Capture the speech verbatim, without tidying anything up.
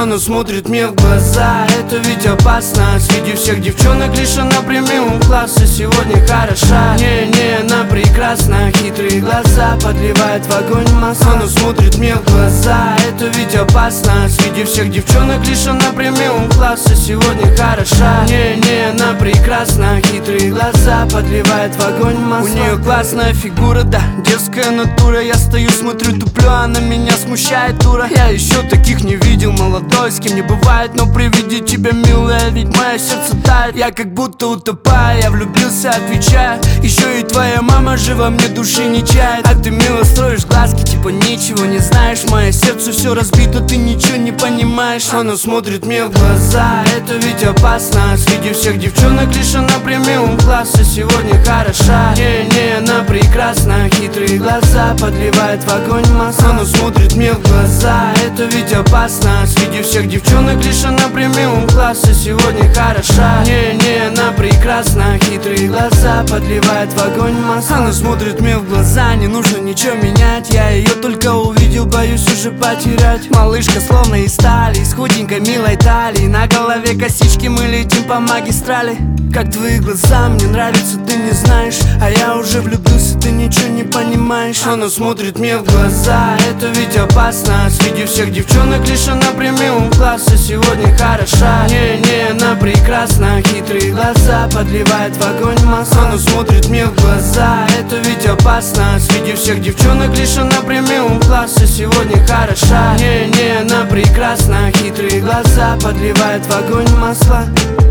Она смотрит мне в глаза, это ведь опасно. Среди всех девчонок лишь она премиум класса. Сегодня хороша, не-не, она прекрасна. Хитрые глаза подливает в огонь масло. Она смотрит мне в глаза, это ведь опасно. Среди всех девчонок лишь она премиум класса. Сегодня хороша, не-не, она прекрасна. Хитрые глаза подливает в огонь масло. У нее классная фигура, да, детская натура. Я стою, смотрю, туплю, она меня смущает, дура. Я еще таких не видел, молодой, с кем не бывает. Но при виде тебя, милая, ведь мое сердце тает. Я как будто утопаю, я влюбился, отвечаю. Еще и твоя мама же во мне души не чает. А ты мило строишь глазки, типа ничего не знаешь. Мое сердце все разбито, ты ничего не понимаешь. Она смотрит мне в глаза, это ведь опасно. Среди всех девчонок лишь она премиум класса. Сегодня хороша, не-не, она прекрасна. Хитрые глаза подливает в огонь масло. Она смотрит мне в глаза, это ведь опасно. Среди всех девчонок лишь она премиум класса. Сегодня хороша, не-не, она прекрасна. Хитрые глаза подливает в огонь масло. Она смотрит мне в глаза, не нужно ничего менять. Я ее только увидел, боюсь уже потерять. Малышка словно из стали, с худенькой милой талией. На голове косички, мы летим по магистрали. Как твои глаза мне нравятся, ты не знаешь. А я уже влюбился, ты ничего не понимаешь. Она смотрит мне в глаза, это ведь опасно. Среди всех девчонок лишь она премиум класса. Сегодня хороша, не-не, она прекрасна. Хитрые глаза подливает в огонь масло. Она смотрит мне в глаза, это ведь опасно. Среди всех девчонок лишь она премиум класса. Сегодня хороша, не-не, она прекрасна. Хитрые глаза подливает в огонь масло.